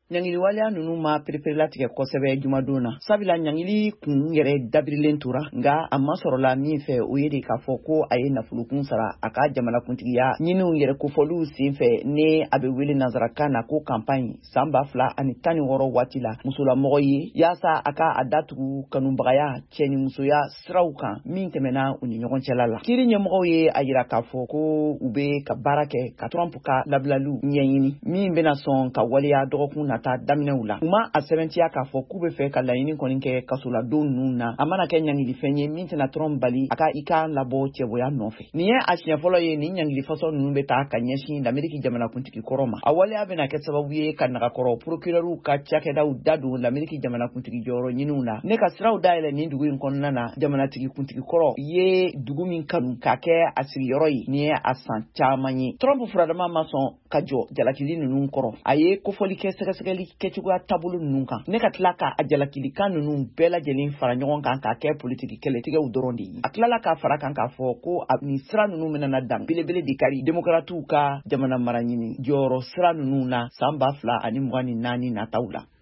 Nyangili waliya nunu ma perepelatigɛ kosɛbɛ jumadon na sabula nyangili kun yɛrɛ dabirilen tora nga a ma sɔrɔla min fɛ o ye de k'a fɔ ko a ye nafolokun sara a ka jamanakuntigiya ɲiniw yɛrɛ kofɔliw senfɛ ne a bɛ wele nanzarakan na ko campagne san 2016 waati la musolamɔgɔ ye yaasa a ka a datugu kanubagaya cɛ ni musoya siraw kan min tɛmɛna u ni ɲɔgɔn cɛla la kiri ɲɛmɔgɔw ye a yira k'a fɔ ko u bɛ ka baara kɛ ka Trump ka labilaliw ɲɛɲini min bɛna sɔn ka waliya dɔgɔkun nata daminɛw la uma a sɛbɛntiya k'a fɔ k'u bɛ fɛ ka laɲini kɔni kɛ kasoladon ninnu na a mana kɛ ɲangilifɛn ye min tɛna Trump bali a ka i ka labɔ cɛboya nɔfɛ nin ye a siɲɛ fɔlɔ ye nin ɲangilifasɔ ninnu bɛ taa ka ɲɛsin l'Amérique jamanakuntigi kɔrɔ ma a waliya bɛna kɛ sababu ye ka nagakɔrɔ procureur ka cakɛdaw da don l'Amérique jamanakuntigi jɔyɔrɔ ɲiniw na ne ka siraw dayɛlɛ nin dugu in kɔnɔna na jamanatigi kuntigi kɔrɔ ye dugu min kanu k'a kɛ a sigiyɔrɔ ye nin ye a san caman ye Trump furadama ma sɔn ka jɔ jalakili ninnu kɔrɔ a ye kofɔli kɛ sɛgɛsɛgɛli kɛcogoya taabolo ninnu kan ne ka tila ka a jalakilikan ninnu bɛɛ lajɛlen fara ɲɔgɔn kan k'a kɛ politiki kɛlɛtigɛw dɔrɔn de ye a tilala k'a fara kan k'a fɔ ko a nin sira ninnu bɛna dan belebele de kari démocratiw ka jamana mara ɲini jɔyɔrɔ sira ninnu na san 2024 nataw la